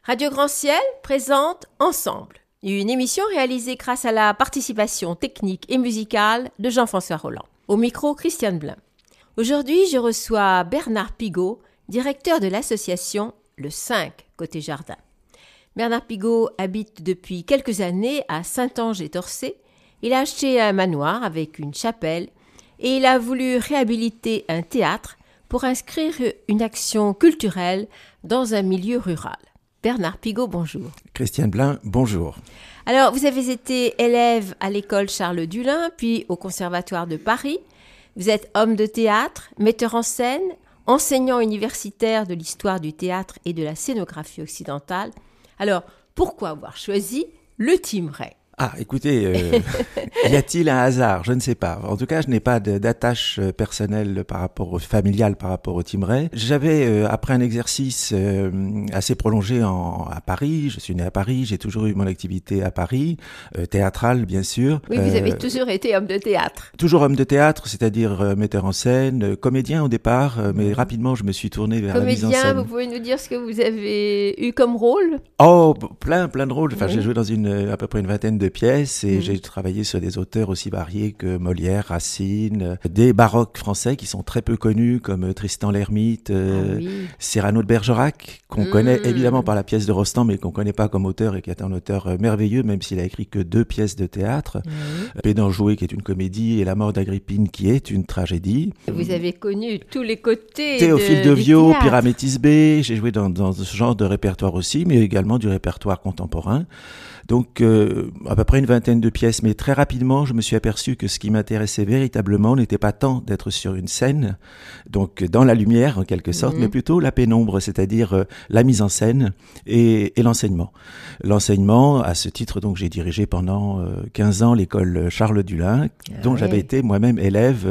Radio Grand Ciel présente Ensemble, une émission réalisée grâce à la participation technique et musicale de Jean-François Rolland. Au micro, Christiane Blin. Aujourd'hui, je reçois Bernard Pigot, directeur de l'association Le 5 Côté Jardin. Bernard Pigot habite depuis quelques années à Saint-Ange-et-Torçay. Il a acheté un manoir avec une chapelle et il a voulu réhabiliter un théâtre pour inscrire une action culturelle dans un milieu rural. Bernard Pigot, bonjour. Christiane Blin, bonjour. Alors, vous avez été élève à l'école Charles Dullin, puis au Conservatoire de Paris. Vous êtes homme de théâtre, metteur en scène, enseignant universitaire de l'histoire du théâtre et de la scénographie occidentale. Alors, pourquoi avoir choisi le Thymerais ? Ah, écoutez, y a-t-il un hasard ? Je ne sais pas. En tout cas, je n'ai pas d'attache personnelle familiale par rapport au Thymerais. J'avais, après un exercice assez prolongé à Paris, je suis né à Paris, j'ai toujours eu mon activité à Paris, théâtrale bien sûr. Oui, vous avez toujours été homme de théâtre. Toujours homme de théâtre, c'est-à-dire metteur en scène, comédien au départ, mais rapidement je me suis tourné vers la mise en scène. Comédien, vous pouvez nous dire ce que vous avez eu comme rôle ? Oh, plein de rôles. Enfin, j'ai joué dans à peu près une vingtaine de pièces et j'ai travaillé sur des auteurs aussi variés que Molière, Racine, des baroques français qui sont très peu connus comme Tristan l'Hermite, Cyrano de Bergerac, qu'on connaît évidemment par la pièce de Rostand mais qu'on connaît pas comme auteur et qui est un auteur merveilleux même s'il a écrit que 2 pièces de théâtre. Pédant joué qui est une comédie et La mort d'Agrippine qui est une tragédie. Vous avez connu tous les côtés Théophile de Viau, Pyramétis B, j'ai joué dans ce genre de répertoire aussi mais également du répertoire contemporain. Donc, à peu près une vingtaine de pièces, mais très rapidement, je me suis aperçu que ce qui m'intéressait véritablement n'était pas tant d'être sur une scène, donc dans la lumière en quelque sorte, mais plutôt la pénombre, c'est-à-dire la mise en scène et l'enseignement. L'enseignement, à ce titre, donc j'ai dirigé pendant 15 ans l'école Charles Dullin, dont j'avais été moi-même élève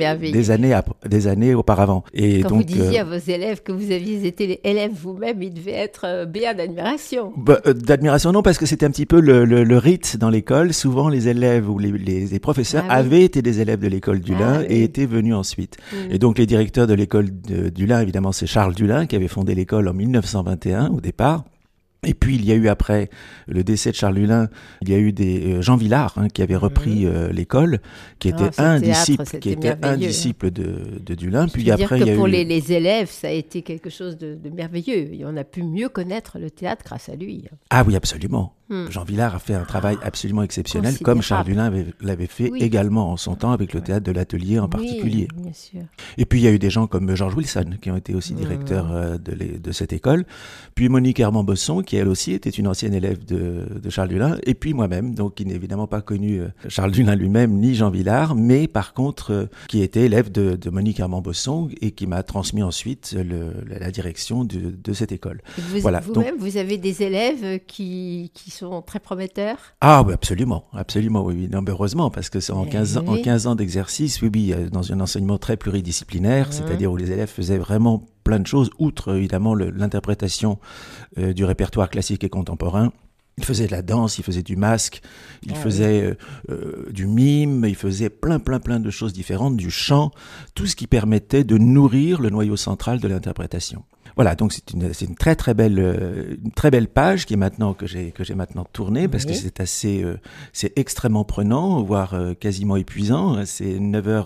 des années auparavant. Et quand donc, vous disiez à vos élèves que vous aviez été élève vous-même, ils devaient être béats d'admiration. D'admiration non, parce que c'était un petit peu le rite dans l'école. Souvent, les élèves ou les professeurs avaient été des élèves de l'école Dullin et étaient venus ensuite. Et donc, les directeurs de l'école Dullin, évidemment, c'est Charles Dullin qui avait fondé l'école en 1921 au départ. Et puis, il y a eu, après le décès de Charles Dullin, il y a eu des Jean Villard qui avait repris l'école, qui était un disciple de Dullin. Puis après, il y a pour les élèves, ça a été quelque chose de merveilleux. On a pu mieux connaître le théâtre grâce à lui. Ah oui, absolument. Jean Villard a fait un travail absolument exceptionnel, comme Charles Dullin l'avait fait également en son temps avec le théâtre de l'Atelier en particulier. Bien sûr. Et puis il y a eu des gens comme Georges Wilson qui ont été aussi directeurs de cette école. Puis Monique Herman-Bosson qui elle aussi était une ancienne élève de Charles Dullin. Et puis moi-même, donc qui n'ai évidemment pas connu Charles Dullin lui-même ni Jean Villard, mais par contre qui était élève de Monique Herman-Bosson et qui m'a transmis ensuite la direction de cette école. Vous-même, vous avez des élèves qui sont très prometteurs. Ah oui, absolument, oui. Non, mais heureusement, parce que c'est en 15 ans d'exercice, dans un enseignement très pluridisciplinaire, c'est-à-dire où les élèves faisaient vraiment plein de choses, outre évidemment l'interprétation du répertoire classique et contemporain. Il faisait de la danse, il faisait du masque, il faisait du mime, il faisait plein de choses différentes, du chant, tout ce qui permettait de nourrir le noyau central de l'interprétation. Voilà, donc c'est une très belle page qui est maintenant que j'ai maintenant tournée parce que c'est extrêmement prenant, voire quasiment épuisant. C'est 9h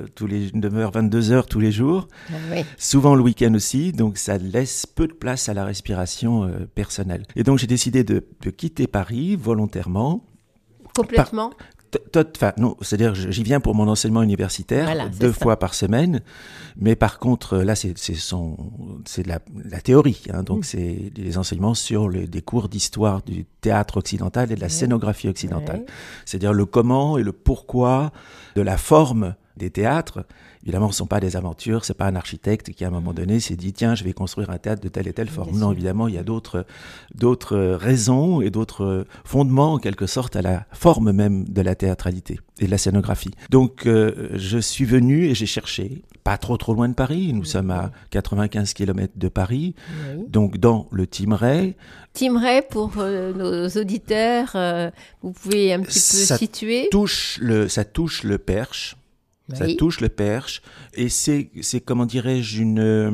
22h tous les jours. Souvent le week-end aussi, donc ça laisse peu de place à la respiration personnelle. Et donc j'ai décidé de quitter Paris volontairement. Complètement. Non, c'est-à-dire j'y viens pour mon enseignement universitaire 2 fois par semaine, mais par contre là c'est de la théorie, donc c'est des enseignements sur des cours d'histoire du théâtre occidental et de la scénographie occidentale, c'est-à-dire le comment et le pourquoi de la forme des théâtres. Évidemment, ce ne sont pas des aventures, c'est pas un architecte qui à un moment donné s'est dit tiens, je vais construire un théâtre de telle et telle forme. Non, évidemment, il y a d'autres raisons et d'autres fondements en quelque sorte à la forme même de la théâtralité et de la scénographie. Donc, je suis venu et j'ai cherché, pas trop loin de Paris, nous sommes à 95 km de Paris, donc dans le Thymerais. Thymerais, pour nos auditeurs, vous pouvez un petit peu situer. Ça touche le Perche. Ça touche le Perche et c'est comment dirais-je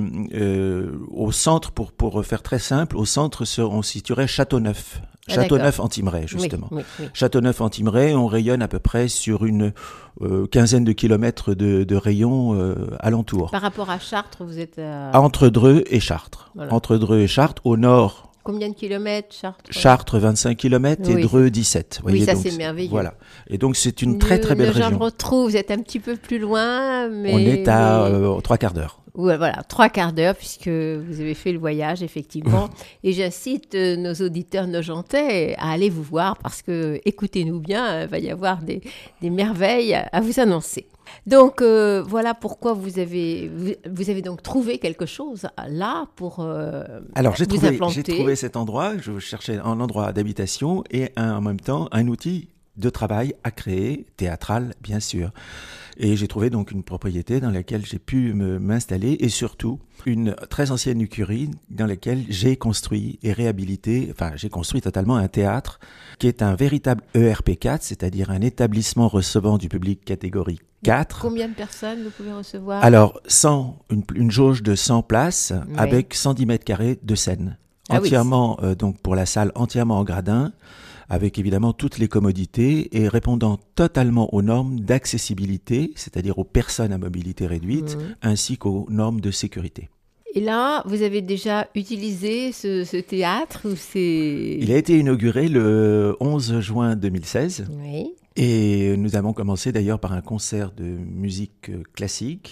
au centre pour faire très simple, au centre on situerait Châteauneuf. Châteauneuf-en-Thymerais, justement. Oui. Châteauneuf-en-Thymerais, on rayonne à peu près sur une quinzaine de kilomètres de rayon alentour. Par rapport à Chartres, vous êtes entre Dreux et Chartres. Voilà. Entre Dreux et Chartres, au nord. Combien de kilomètres, Chartres? Chartres, 25 kilomètres et Dreux, 17. Oui, ça c'est merveilleux. Voilà. Et donc c'est une très très belle région. Je retrouve, vous êtes un petit peu plus loin, mais... On est à 3 quarts d'heure. Ouais, voilà, 3 quarts d'heure, puisque vous avez fait le voyage, effectivement. Et j'incite nos auditeurs nojentais à aller vous voir, parce que, écoutez-nous bien, il va y avoir des merveilles à vous annoncer. Donc, voilà pourquoi vous avez donc trouvé quelque chose là pour Alors, j'ai trouvé cet endroit, je cherchais un endroit d'habitation et en même temps un outil de travail à créer, théâtral, bien sûr. Et j'ai trouvé donc une propriété dans laquelle j'ai pu m'installer et surtout une très ancienne écurie dans laquelle j'ai construit et réhabilité, j'ai construit totalement un théâtre qui est un véritable ERP4, c'est-à-dire un établissement recevant du public catégorie 4. Combien de personnes vous pouvez recevoir? Alors, une jauge de 100 places avec 110 mètres carrés de scène. Entièrement, donc pour la salle, entièrement en gradin, avec évidemment toutes les commodités et répondant totalement aux normes d'accessibilité, c'est-à-dire aux personnes à mobilité réduite, ainsi qu'aux normes de sécurité. Et là, vous avez déjà utilisé ce théâtre ou c'est... Il a été inauguré le 11 juin 2016. Oui. Et nous avons commencé d'ailleurs par un concert de musique classique.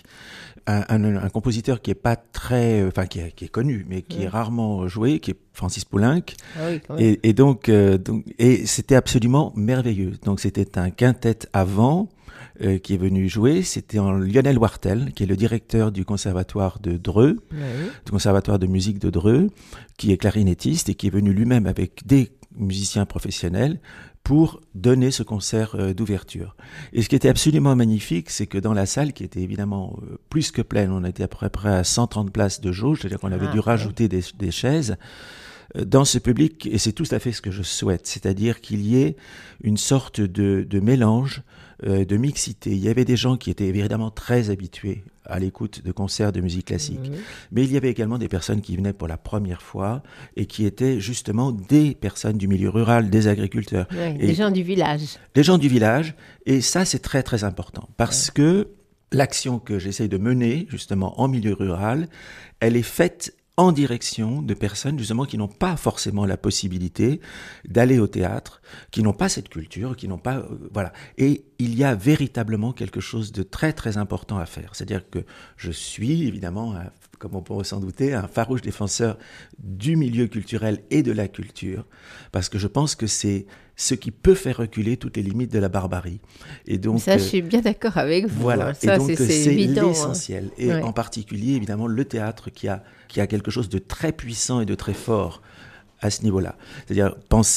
Un compositeur qui est pas très, qui est connu, mais qui est rarement joué, qui est Francis Poulenc. Ah oui, quand même. Et donc, c'était absolument merveilleux. Donc, c'était un quintet à vent qui est venu jouer. C'était Lionel Wartel, qui est le directeur du conservatoire de Dreux, du conservatoire de musique de Dreux, qui est clarinettiste et qui est venu lui-même avec des musiciens professionnels pour donner ce concert d'ouverture. Et ce qui était absolument magnifique, c'est que dans la salle, qui était évidemment plus que pleine, on était à peu près à 130 places de jauge, c'est-à-dire qu'on avait dû rajouter des chaises, dans ce public, et c'est tout à fait ce que je souhaite, c'est-à-dire qu'il y ait une sorte de mélange, de mixité. Il y avait des gens qui étaient évidemment très habitués à l'écoute de concerts de musique classique, mais il y avait également des personnes qui venaient pour la première fois et qui étaient justement des personnes du milieu rural, des agriculteurs. Des gens du village. Des gens du village, et ça c'est très très important, parce que l'action que j'essaye de mener justement en milieu rural, elle est faite en direction de personnes justement qui n'ont pas forcément la possibilité d'aller au théâtre, qui n'ont pas cette culture, qui n'ont pas... voilà. Et il y a véritablement quelque chose de très très important à faire. C'est-à-dire que je suis évidemment, comme on pourrait s'en douter, un farouche défenseur du milieu culturel et de la culture, parce que je pense que c'est ce qui peut faire reculer toutes les limites de la barbarie. Et donc, ça, je suis bien d'accord avec vous. Voilà. Ça, et donc, c'est évident, l'essentiel. Et en particulier, évidemment, le théâtre qui a quelque chose de très puissant et de très fort à ce niveau-là. C'est-à-dire,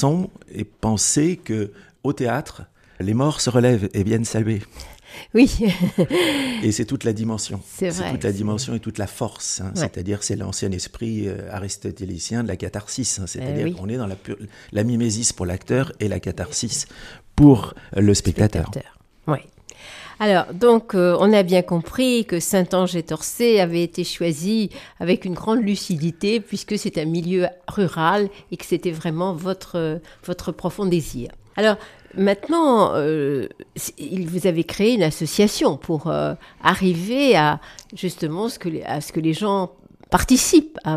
pensez que au théâtre, les morts se relèvent et viennent saluer. Oui. Et c'est toute la dimension. C'est vrai. C'est toute la dimension et toute la force. C'est-à-dire, c'est l'ancien esprit aristotélicien de la catharsis. C'est-à-dire qu'on est dans la mimésis pour l'acteur et la catharsis pour le spectateur. Oui. Alors, donc, on a bien compris que Saint-Ange-et-Torçay avait été choisi avec une grande lucidité, puisque c'est un milieu rural et que c'était vraiment votre profond désir. Alors, maintenant, vous avez créé une association pour arriver à justement ce que les gens participent à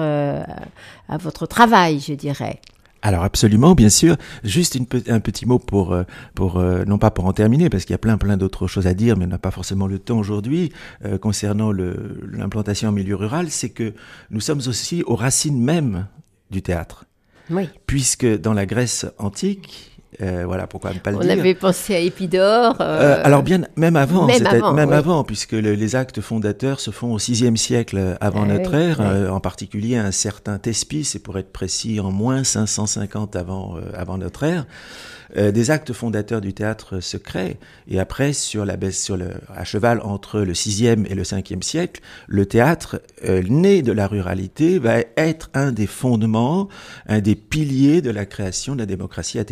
votre travail, je dirais. Alors absolument, bien sûr. Juste un petit mot pour non pas pour en terminer, parce qu'il y a plein d'autres choses à dire, mais on n'a pas forcément le temps aujourd'hui, concernant l'implantation en milieu rural, c'est que nous sommes aussi aux racines mêmes du théâtre. Oui. Puisque dans la Grèce antique, voilà, pourquoi ne pas le dire. On avait pensé à Épidore. Alors bien, même avant, puisque les actes fondateurs se font au VIe siècle avant notre ère, en particulier un certain Thespis, et pour être précis, en moins 550 avant notre ère. Des actes fondateurs du théâtre se créent, et après, à cheval entre le VIe et le Ve siècle, le théâtre, né de la ruralité, va être un des fondements, un des piliers de la création de la démocratie athénienne.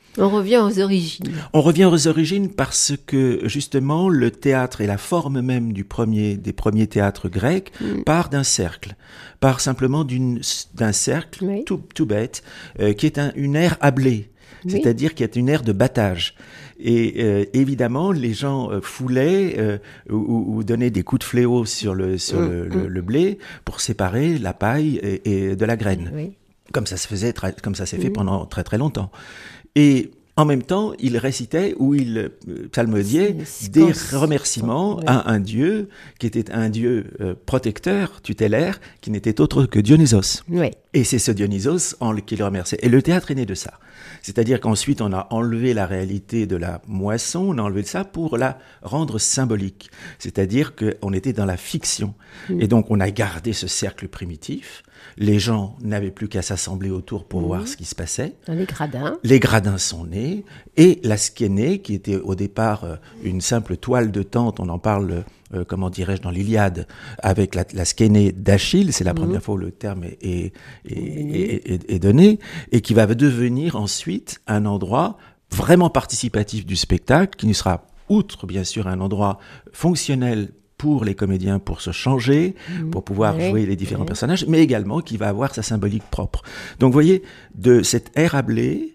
On revient aux origines. On revient aux origines parce que justement le théâtre et la forme même des premiers théâtres grecs part d'un cercle, part simplement d'un cercle tout bête qui est une aire hablée, c'est-à-dire qui est une aire de battage. Et évidemment, les gens foulaient ou donnaient des coups de fléau sur le blé pour séparer la paille et de la graine. Oui. Comme ça s'est fait pendant très très longtemps. Et en même temps, il récitait ou il psalmodiait des remerciements à un dieu qui était un dieu protecteur, tutélaire, qui n'était autre que Dionysos. Oui. Et c'est ce Dionysos qui le remerciait. Et le théâtre est né de ça. C'est-à-dire qu'ensuite, on a enlevé la réalité de la moisson, on a enlevé ça pour la rendre symbolique. C'est-à-dire qu'on était dans la fiction. Et donc, on a gardé ce cercle primitif. Les gens n'avaient plus qu'à s'assembler autour pour voir ce qui se passait. Dans les gradins. Les gradins sont nés. Et la skénée, qui était au départ une simple toile de tente, on en parle, dans l'Iliade, avec la skénée d'Achille, c'est la première fois où le terme est donné, et qui va devenir ensuite un endroit vraiment participatif du spectacle, qui ne sera, outre bien sûr un endroit fonctionnel pour les comédiens, pour se changer, pour pouvoir jouer les différents personnages, mais également qui va avoir sa symbolique propre. Donc vous voyez, de cette ère hablée,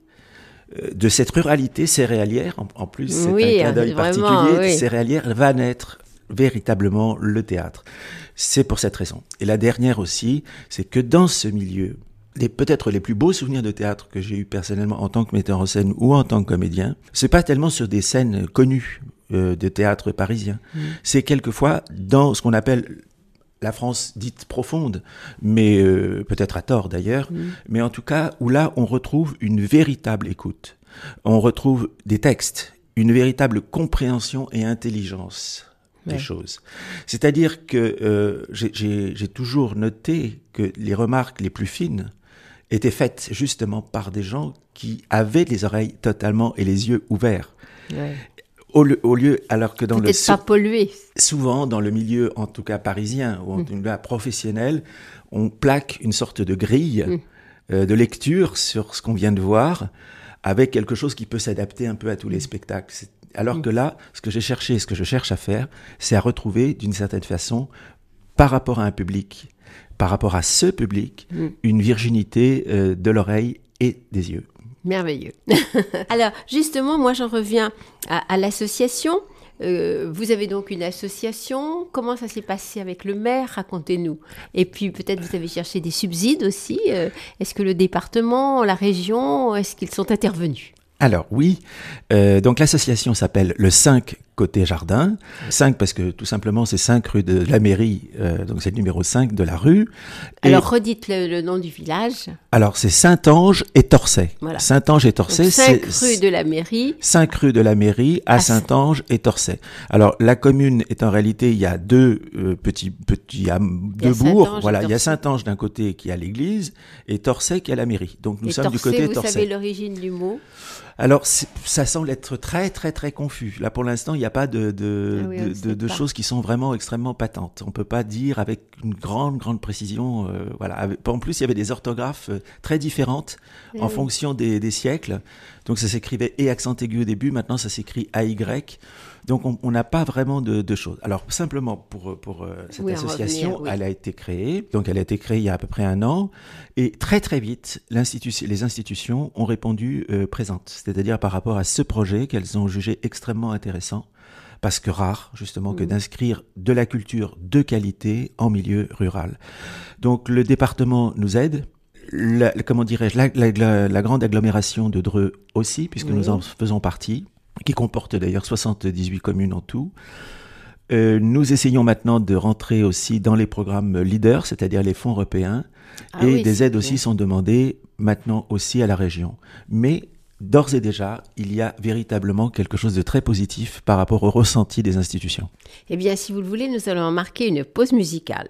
de cette ruralité céréalière, en plus c'est un clin d'œil particulier, céréalière, va naître véritablement le théâtre. C'est pour cette raison. Et la dernière aussi, c'est que dans ce milieu, peut-être les plus beaux souvenirs de théâtre que j'ai eu personnellement en tant que metteur en scène ou en tant que comédien, c'est pas tellement sur des scènes connues de théâtre parisien. C'est quelquefois dans ce qu'on appelle la France dite profonde, mais peut-être à tort d'ailleurs, mais en tout cas où là on retrouve une véritable écoute. On retrouve des textes, une véritable compréhension et intelligence des choses. C'est-à-dire que j'ai toujours noté que les remarques les plus fines étaient faites justement par des gens qui avaient les oreilles totalement et les yeux ouverts. Ouais. Au lieu, alors que pas pollué. Souvent, dans le milieu, en tout cas parisien, ou en tout cas professionnel, on plaque une sorte de grille de lecture sur ce qu'on vient de voir, avec quelque chose qui peut s'adapter un peu à tous les spectacles. Alors que là, ce que je cherche à faire, c'est à retrouver, d'une certaine façon, par rapport à un public, par rapport à ce public, une virginité de l'oreille et des yeux. Merveilleux. Alors, justement, moi, j'en reviens à l'association. Vous avez donc une association. Comment ça s'est passé avec le maire? Racontez-nous. Et puis, peut-être vous avez cherché des subsides aussi. Est-ce que le département, la région, est-ce qu'ils sont intervenus? Alors, oui. Donc, l'association s'appelle le 5 côté jardin. 5 parce que tout simplement c'est 5 rue de la mairie, donc c'est le numéro 5 de la rue. Alors redites le nom du village. Alors c'est Saint-Ange et Torçay. Voilà. Saint-Ange et Torçay, c'est 5 rue de la mairie. 5 rue de la mairie à Saint-Ange et Torçay. Alors la commune est en réalité, il y a deux bourgs. Voilà, il y a Saint-Ange d'un côté qui a l'église et Torçay qui a la mairie. Donc nous sommes du côté de Torçay. Vous savez l'origine du mot? Alors, ça semble être très, très, très confus. Là, pour l'instant, il n'y a pas de choses qui sont vraiment extrêmement patentes. On ne peut pas dire avec une grande, grande précision. Voilà. En plus, il y avait des orthographes très différentes en fonction des siècles. Donc, ça s'écrivait et accent aigu au début. Maintenant, ça s'écrit AY. Donc, on n'a pas vraiment de choses. Alors, simplement, pour cette association, elle a été créée. Donc, elle a été créée il y a à peu près 1 an. Et très, très vite, les institutions ont répondu présentes. C'est-à-dire par rapport à ce projet qu'elles ont jugé extrêmement intéressant. Parce que rare, justement, que d'inscrire de la culture de qualité en milieu rural. Donc, le département nous aide. La grande agglomération de Dreux aussi, puisque nous en faisons partie, qui comporte d'ailleurs 78 communes en tout. Nous essayons maintenant de rentrer aussi dans les programmes leaders, c'est-à-dire les fonds européens, des aides aussi sont demandées maintenant aussi à la région. Mais d'ores et déjà, il y a véritablement quelque chose de très positif par rapport au ressenti des institutions. Eh bien, si vous le voulez, nous allons marquer une pause musicale.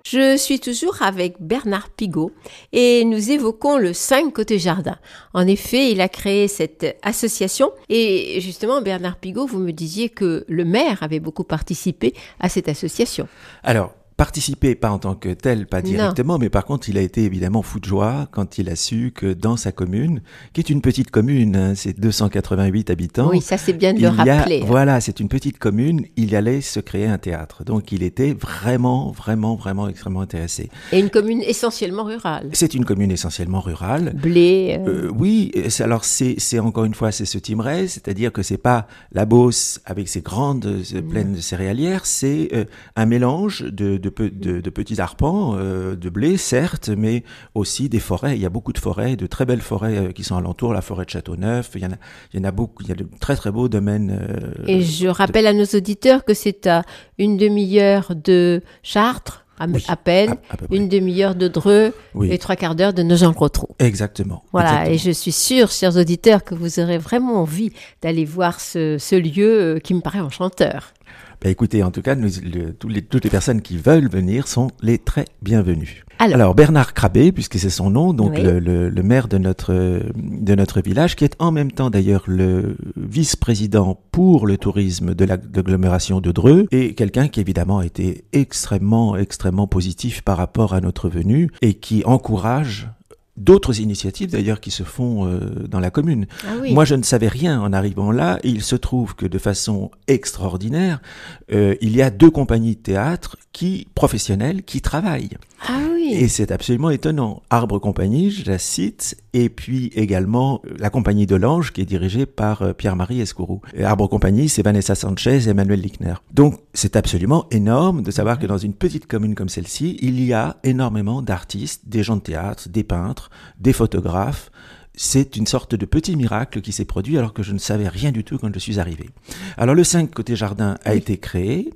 Je suis toujours avec Bernard Pigot et nous évoquons le 5 côté jardin. En effet, il a créé cette association et justement, Bernard Pigot, vous me disiez que le maire avait beaucoup participé à cette association. Alors, participer, pas en tant que tel, pas directement, non. Mais par contre, il a été évidemment fou de joie quand il a su que dans sa commune, qui est une petite commune, hein, c'est 288 habitants. Oui, ça c'est bien de le rappeler. Voilà, c'est une petite commune, il allait se créer un théâtre. Donc il était vraiment extrêmement intéressé. Et une commune essentiellement rurale. C'est une commune essentiellement rurale. Blé. Oui, alors c'est encore une fois, c'est ce Thymerais, c'est-à-dire que c'est pas la Beauce avec ses grandes plaines céréalières, c'est un mélange de petits arpents, de blé, certes, mais aussi des forêts. Il y a beaucoup de forêts, de très belles forêts qui sont alentours, la forêt de Châteauneuf, il y en a beaucoup, il y a de très très beaux domaines. Et je rappelle à nos auditeurs que c'est à une demi-heure de Chartres, à peine, une demi-heure de Dreux et 3/4 d'heure de Nogent-le-Rotrou. Exactement. Voilà, exactement. Et je suis sûre, chers auditeurs, que vous aurez vraiment envie d'aller voir ce lieu qui me paraît enchanteur. Ben écoutez, en tout cas, toutes les personnes qui veulent venir sont les très bienvenues. Alors Bernard Crabé, puisque c'est son nom, donc le maire de notre village, qui est en même temps d'ailleurs le vice-président pour le tourisme de l'agglomération de Dreux, et quelqu'un qui évidemment a été extrêmement positif par rapport à notre venue et qui encourage d'autres initiatives d'ailleurs qui se font dans la commune. Ah oui. Moi je ne savais rien en arrivant là, et il se trouve que de façon extraordinaire, il y a 2 compagnies de théâtre professionnelles qui travaillent. Ah oui. Et c'est absolument étonnant. Arbre Compagnie, je la cite, et puis également la compagnie de l'Ange qui est dirigée par Pierre-Marie Escourou. Et Arbre Compagnie, c'est Vanessa Sanchez et Emmanuel Lickner. Donc c'est absolument énorme de savoir que dans une petite commune comme celle-ci, il y a énormément d'artistes, des gens de théâtre, des peintres, des photographes. C'est une sorte de petit miracle qui s'est produit alors que je ne savais rien du tout quand je suis arrivé. Alors le 5 côté jardin a été créé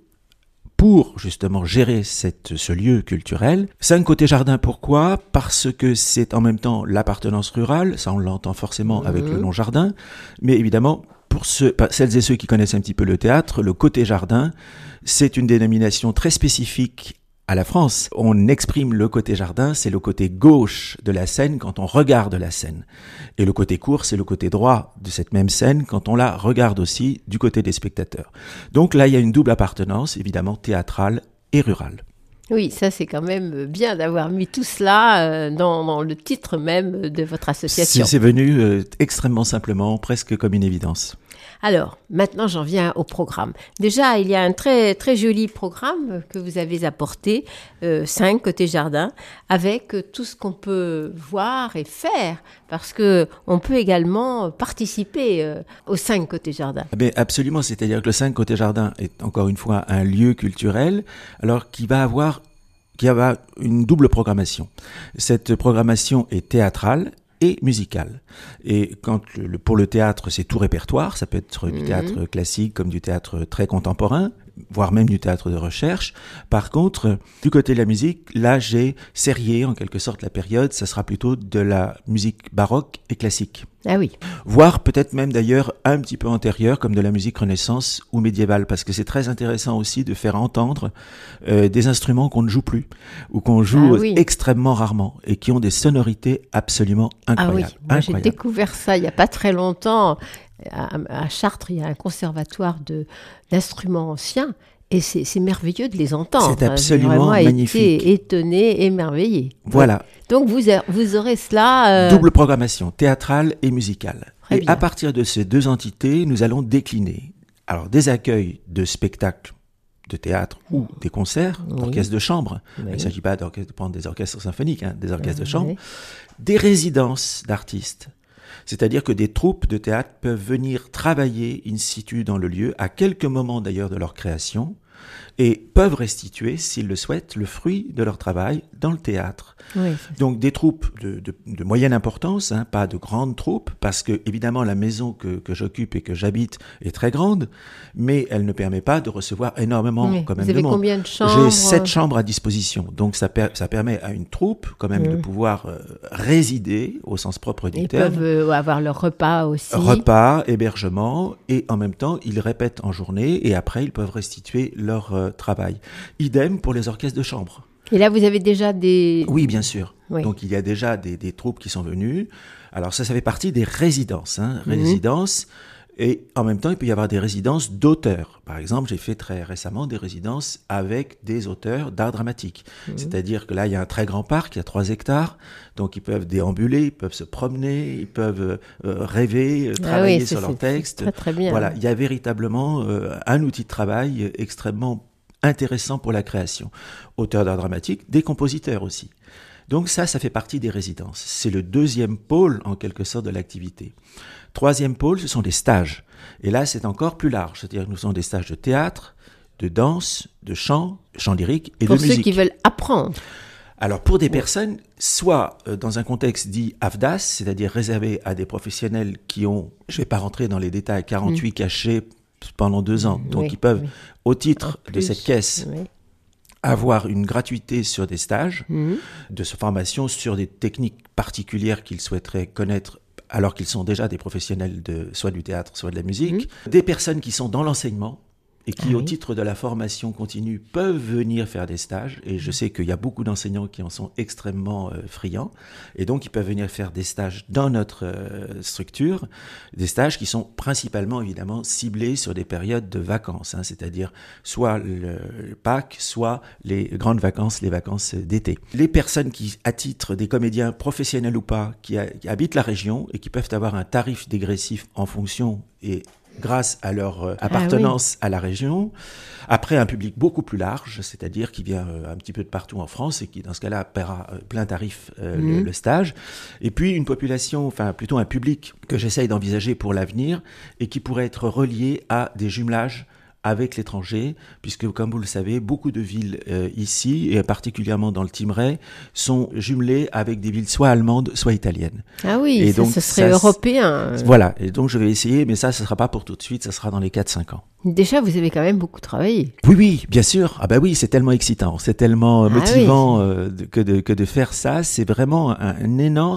pour justement gérer ce lieu culturel. 5 côté jardin, pourquoi ? Parce que c'est en même temps l'appartenance rurale, ça on l'entend forcément avec le nom jardin, mais évidemment pour celles et ceux qui connaissent un petit peu le théâtre, le côté jardin, c'est une dénomination très spécifique à la France. On exprime le côté jardin, c'est le côté gauche de la scène quand on regarde la scène. Et le côté court, c'est le côté droit de cette même scène quand on la regarde aussi du côté des spectateurs. Donc là, il y a une double appartenance, évidemment, théâtrale et rurale. Oui, ça c'est quand même bien d'avoir mis tout cela dans le titre même de votre association. C'est venu extrêmement simplement, presque comme une évidence. Alors, maintenant j'en viens au programme. Déjà, il y a un très, très joli programme que vous avez apporté, 5 côté jardin, avec tout ce qu'on peut voir et faire, parce qu'on peut également participer aux 5 côté jardin. Mais absolument, c'est-à-dire que le 5 côté jardin est encore une fois un lieu culturel, alors qui va avoir une double programmation. Cette programmation est théâtrale et musicale. Et pour le théâtre, c'est tout répertoire, ça peut être du théâtre classique comme du théâtre très contemporain, voire même du théâtre de recherche. Par contre, du côté de la musique, là j'ai serré en quelque sorte la période, ça sera plutôt de la musique baroque et classique. Ah oui. Voire peut-être même d'ailleurs un petit peu antérieure, comme de la musique renaissance ou médiévale, parce que c'est très intéressant aussi de faire entendre des instruments qu'on ne joue plus, ou qu'on joue extrêmement rarement, et qui ont des sonorités absolument incroyables. Ah oui, moi j'ai découvert ça il n'y a pas très longtemps. À Chartres, il y a un conservatoire d'instruments anciens, et c'est merveilleux de les entendre. C'est absolument magnifique. J'ai été étonnée, émerveillée. Voilà. Donc vous aurez cela... Double programmation, théâtrale et musicale. Très bien. À partir de ces 2 entités, nous allons décliner alors des accueils de spectacles de théâtre ou des concerts, d'orchestres de chambre. Il ne s'agit pas de prendre des orchestres symphoniques, des orchestres de chambre. Des résidences d'artistes. C'est-à-dire que des troupes de théâtre peuvent venir travailler in situ dans le lieu, à quelques moments d'ailleurs de leur création, et peuvent restituer, s'ils le souhaitent, le fruit de leur travail dans le théâtre. Oui. Donc des troupes de moyenne importance, pas de grandes troupes, parce que évidemment la maison que j'occupe et que j'habite est très grande, mais elle ne permet pas de recevoir énormément quand même de monde. Vous avez combien de chambres ? J'ai 7 chambres à disposition, donc ça permet à une troupe quand même de pouvoir résider au sens propre du terme. Ils peuvent avoir leur repas aussi. Repas, hébergement, et en même temps ils répètent en journée et après ils peuvent restituer leur travail. Idem pour les orchestres de chambre. Et là, vous avez déjà des... Oui, bien sûr. Oui. Donc, il y a déjà des troupes qui sont venues. Alors, ça fait partie des résidences. Résidences. Et en même temps, il peut y avoir des résidences d'auteurs. Par exemple, j'ai fait très récemment des résidences avec des auteurs d'art dramatique. C'est-à-dire que là, il y a un très grand parc, il y a 3 hectares. Donc, ils peuvent déambuler, ils peuvent se promener, ils peuvent rêver, travailler sur leur texte. Très, très bien. Voilà, il y a véritablement un outil de travail extrêmement intéressant pour la création. Auteurs d'art dramatique, des compositeurs aussi. Donc ça fait partie des résidences. C'est le deuxième pôle, en quelque sorte, de l'activité. Troisième pôle, ce sont des stages. Et là, c'est encore plus large. C'est-à-dire que nous avons des stages de théâtre, de danse, de chant lyrique et de musique. Pour ceux qui veulent apprendre. Alors, pour des personnes, soit dans un contexte dit AFDAS, c'est-à-dire réservé à des professionnels qui ont, je ne vais pas rentrer dans les détails, 48 cachets pendant 2 ans. Donc, ils peuvent, au titre de cette caisse, avoir une gratuité sur des stages de formation sur des techniques particulières qu'ils souhaiteraient connaître alors qu'ils sont déjà des professionnels soit du théâtre, soit de la musique. Des personnes qui sont dans l'enseignement et qui, au titre de la formation continue, peuvent venir faire des stages. Et je sais qu'il y a beaucoup d'enseignants qui en sont extrêmement friands. Et donc, ils peuvent venir faire des stages dans notre structure, des stages qui sont principalement, évidemment, ciblés sur des périodes de vacances, c'est-à-dire soit le Pâques, soit les grandes vacances, les vacances d'été. Les personnes qui, à titre des comédiens professionnels ou pas, qui habitent la région et qui peuvent avoir un tarif dégressif en fonction et grâce à leur appartenance à la région, après un public beaucoup plus large, c'est-à-dire qui vient un petit peu de partout en France et qui, dans ce cas-là, paiera plein tarif le stage. Et puis une population, enfin plutôt un public que j'essaye d'envisager pour l'avenir et qui pourrait être relié à des jumelages avec l'étranger, puisque, comme vous le savez, beaucoup de villes ici, et particulièrement dans le Thymerais, sont jumelées avec des villes soit allemandes, soit italiennes. Ah oui, et ça, donc, ce serait européen. Voilà, et donc je vais essayer, mais ça ne sera pas pour tout de suite, ça sera dans les 4-5 ans. Déjà, vous avez quand même beaucoup travaillé. Oui, bien sûr. Ah bah oui, c'est tellement excitant, c'est tellement motivant que de faire ça. C'est vraiment un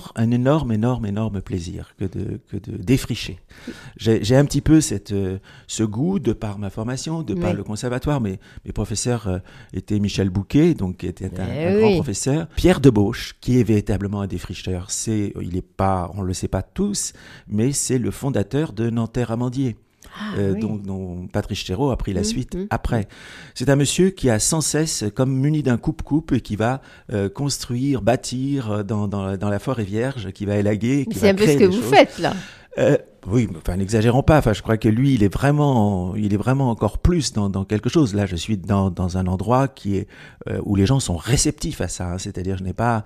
énorme plaisir que de défricher. J'ai un petit peu ce goût de par ma formation, de par le conservatoire. Mes professeurs étaient Michel Bouquet, donc qui était un grand professeur. Pierre Debauche, qui est véritablement un défricheur. On le sait pas tous, mais c'est le fondateur de Nanterre-Amandier. Dont Patrice Chéreau a pris la suite après. C'est un monsieur qui a sans cesse, comme muni d'un coupe-coupe, et qui va construire, bâtir dans la forêt vierge, qui va élaguer, qui va créer des choses. C'est un peu ce que vous faites, là. Oui, enfin, n'exagérons pas. Enfin, je crois que lui, il est vraiment encore plus dans quelque chose. Là, je suis dans un endroit qui est où les gens sont réceptifs à ça. C'est-à-dire,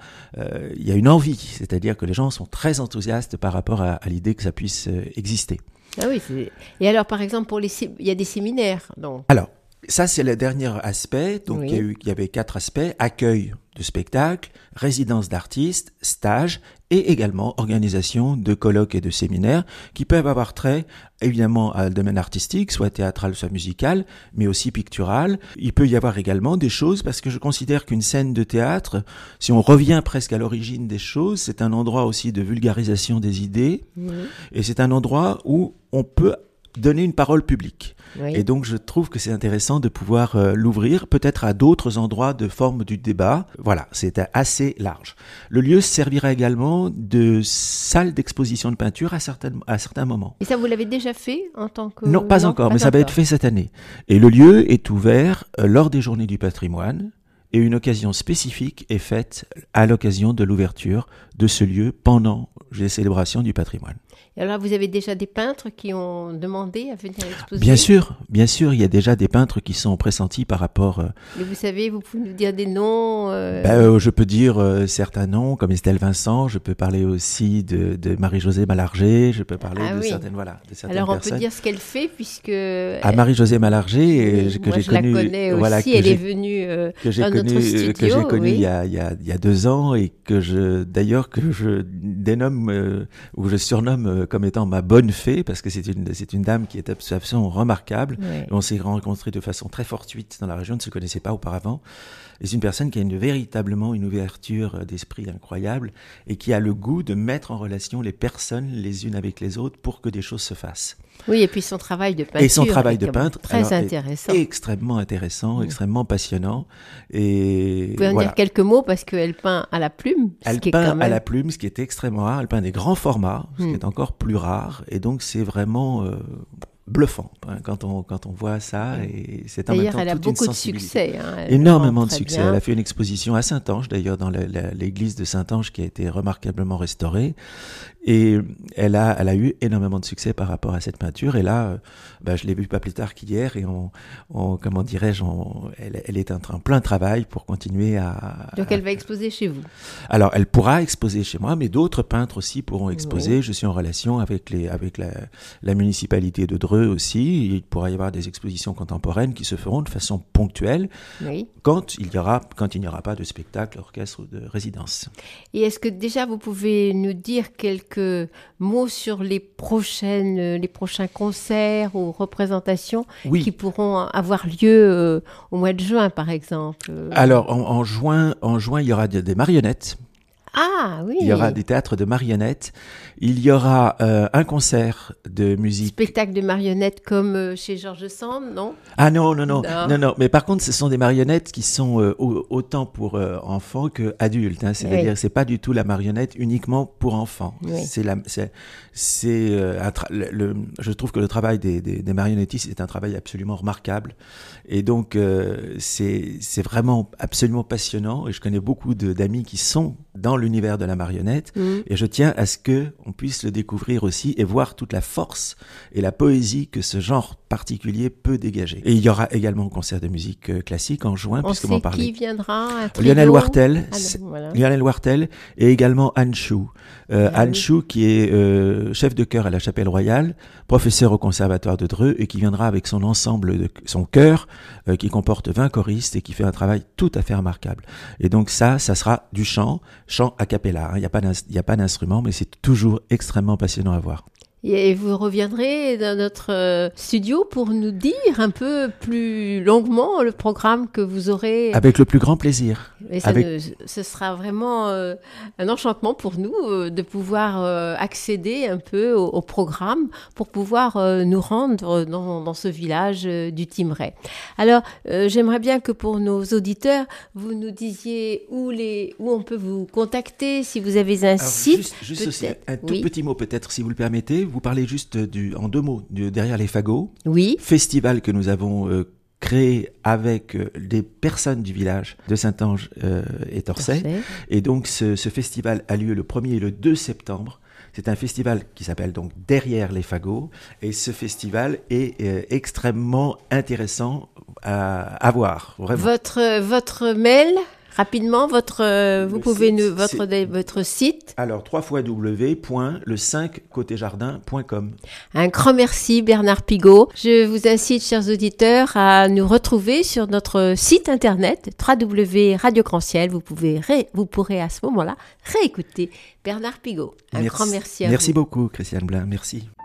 il y a une envie. C'est-à-dire que les gens sont très enthousiastes par rapport à l'idée que ça puisse exister. Ah oui, et alors, par exemple, il y a des séminaires, donc. Alors, ça, c'est le dernier aspect. Donc, il y avait 4 aspects. Accueil de spectacles, résidence d'artistes, stages et également organisation de colloques et de séminaires qui peuvent avoir trait, évidemment, à le domaine artistique, soit théâtral, soit musical, mais aussi pictural. Il peut y avoir également des choses, parce que je considère qu'une scène de théâtre, si on revient presque à l'origine des choses, c'est un endroit aussi de vulgarisation des idées, et c'est un endroit où on peut donner une parole publique. Et donc, je trouve que c'est intéressant de pouvoir l'ouvrir, peut-être à d'autres endroits de forme du débat. Voilà, c'est assez large. Le lieu servira également de salle d'exposition de peinture à certains moments. Et ça, vous l'avez déjà fait en tant que... Non, pas encore, mais ça va être fait cette année. Et le lieu est ouvert lors des Journées du patrimoine. Et une occasion spécifique est faite à l'occasion de l'ouverture de ce lieu pendant les célébrations du patrimoine. Et alors, vous avez déjà des peintres qui ont demandé à venir exposer ? Bien sûr, il y a déjà des peintres qui sont pressentis par rapport... Mais vous savez, vous pouvez nous dire des noms je peux dire certains noms, comme Estelle Vincent, je peux parler aussi de Marie-Josée Malargé, je peux parler de certaines personnes. Alors, on peut dire ce qu'elle fait, puisque... Marie-Josée Malargé, que j'ai connue... Moi, je la connais aussi, elle est venue dans notre studio. Que j'ai connue il y a 2 ans et que je dénomme, ou je surnomme comme étant ma bonne fée, parce que c'est une dame qui est absolument remarquable. On s'est rencontrés de façon très fortuite dans la région, on ne se connaissait pas auparavant. Et c'est une personne qui a véritablement une ouverture d'esprit incroyable et qui a le goût de mettre en relation les personnes les unes avec les autres pour que des choses se fassent. Oui, et puis son travail de peinture. Et son travail de peintre. Très intéressant. Extrêmement intéressant, extrêmement passionnant. Et vous pouvez en dire quelques mots parce qu'elle peint à la plume. Elle peint à la plume, ce qui est extrêmement rare. Elle peint des grands formats, ce qui est encore plus rare. Et donc, c'est vraiment bluffant quand on voit ça. Et c'est en même temps elle a toute une beaucoup de sensibilité. succès. Énormément de succès. Bien. Elle a fait une exposition à Saint-Ange, d'ailleurs, dans l'église de Saint-Ange, qui a été remarquablement restaurée. Et elle a eu énormément de succès par rapport à cette peinture. Et là, je l'ai vue pas plus tard qu'hier. Et comment dirais-je, elle est en plein travail pour continuer à... Donc elle va exposer chez vous. Alors, elle pourra exposer chez moi, mais d'autres peintres aussi pourront exposer. Oui. Je suis en relation avec la municipalité de Dreux aussi. Il pourra y avoir des expositions contemporaines qui se feront de façon ponctuelle quand il n'y aura pas de spectacle, orchestre ou de résidence. Et est-ce que déjà vous pouvez nous dire quelques mots sur les prochains concerts ou représentations qui pourront avoir lieu au mois de juin, par exemple? Alors, en juin, il y aura des marionnettes. Ah oui. Il y aura des théâtres de marionnettes. Il y aura un concert de musique. Spectacle de marionnettes comme chez Georges Sand, non? Ah non. Mais par contre, ce sont des marionnettes qui sont autant pour enfants que adultes. Hein. C'est-à-dire, c'est pas du tout la marionnette uniquement pour enfants. Oui. Je trouve que le travail des marionnettistes est un travail absolument remarquable. Et donc, c'est vraiment absolument passionnant. Et je connais beaucoup d'amis qui sont dans l'univers de la marionnette. Et je tiens à ce qu'on puisse le découvrir aussi et voir toute la force et la poésie que ce genre particulier peut dégager. Et il y aura également un concert de musique classique en juin, puisque vous en parlez. Qui viendra? Lionel Wartel et également Anne Chou. Anne Chou qui est chef de chœur à la Chapelle Royale, professeur au Conservatoire de Dreux et qui viendra avec son ensemble, son chœur qui comporte 20 choristes et qui fait un travail tout à fait remarquable. Et donc ça sera du chant a cappella. Il n'y a pas d'instrument, mais c'est toujours extrêmement passionnant à voir. Et vous reviendrez dans notre studio pour nous dire un peu plus longuement le programme que vous aurez. Avec le plus grand plaisir. Et ce sera vraiment un enchantement pour nous de pouvoir accéder un peu au programme pour pouvoir nous rendre dans ce village du Thymerais. Alors, j'aimerais bien que pour nos auditeurs, vous nous disiez où on peut vous contacter, si vous avez un site. Juste aussi, un tout petit mot peut-être, si vous le permettez. Vous parlez juste en deux mots Derrière les fagots. Oui. Festival que nous avons créé avec des personnes du village de Saint-Ange et Torçay. Et donc ce festival a lieu le 1er et le 2 septembre. C'est un festival qui s'appelle donc Derrière les fagots. Et ce festival est extrêmement intéressant à voir. Vraiment. Votre mail? Rapidement, votre site. Alors, www.le5côtéjardin.com. Un grand merci Bernard Pigot. Je vous incite, chers auditeurs, à nous retrouver sur notre site internet www.radio Grand Ciel. Vous pourrez à ce moment-là réécouter Bernard Pigot. Un grand merci à vous. Merci beaucoup, Christiane Blin. Merci.